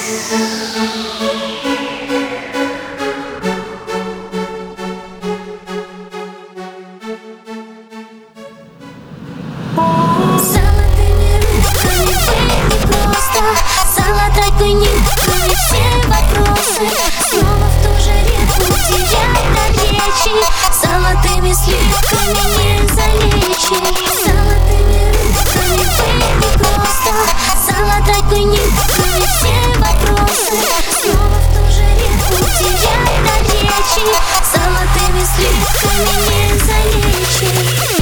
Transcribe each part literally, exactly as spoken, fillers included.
Золотыми рутками быть непросто, золотой нитками все вопросы. Снова в ту же реку терять до речи, золотыми сливками не залечить. Золотыми рутками быть непросто, золотой нитками все вопросы. Снова в ту же реку терять до речи, золотыми сливками не залечить.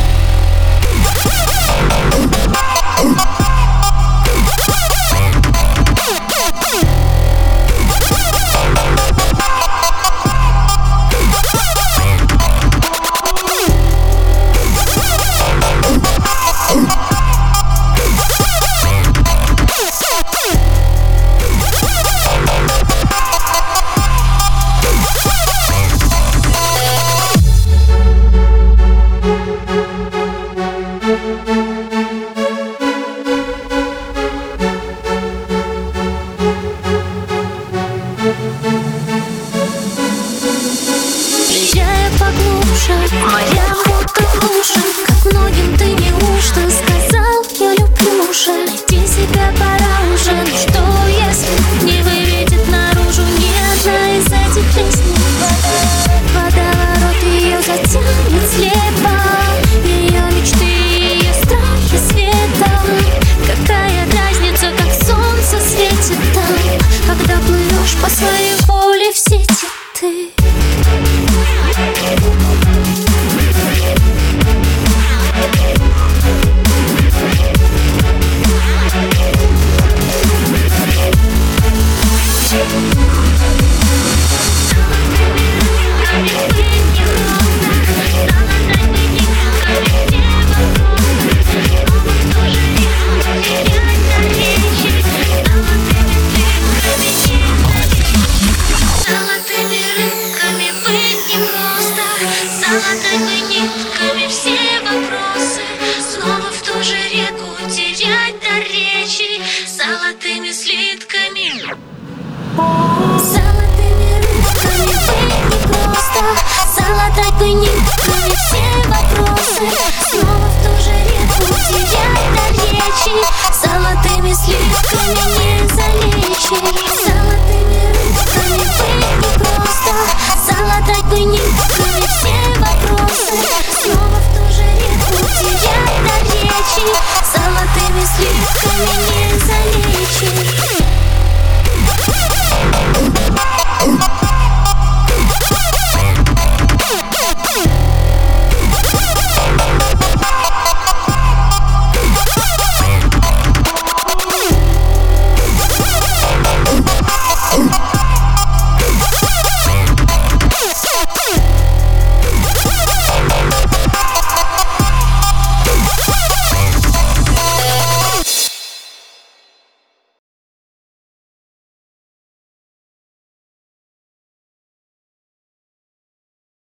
Приезжая поглубже, моя будто глуше. Как многим ты неужто сказал, я люблю уже. Найти себя пора уже, ну что если не выведет наружу ни одна из этих песней. Водоворот ее затянет слепо, ее мечты, ее страхи светом. Какая разница, как солнце светит там, когда плывешь по своей воле в сети ты. Золотыми нитками все вопросы, снова в ту же реку терять до речи, золотыми слитками. Золотыми рутками быть непросто, золотыми нитками все вопросы, снова в ту же реку терять до речи,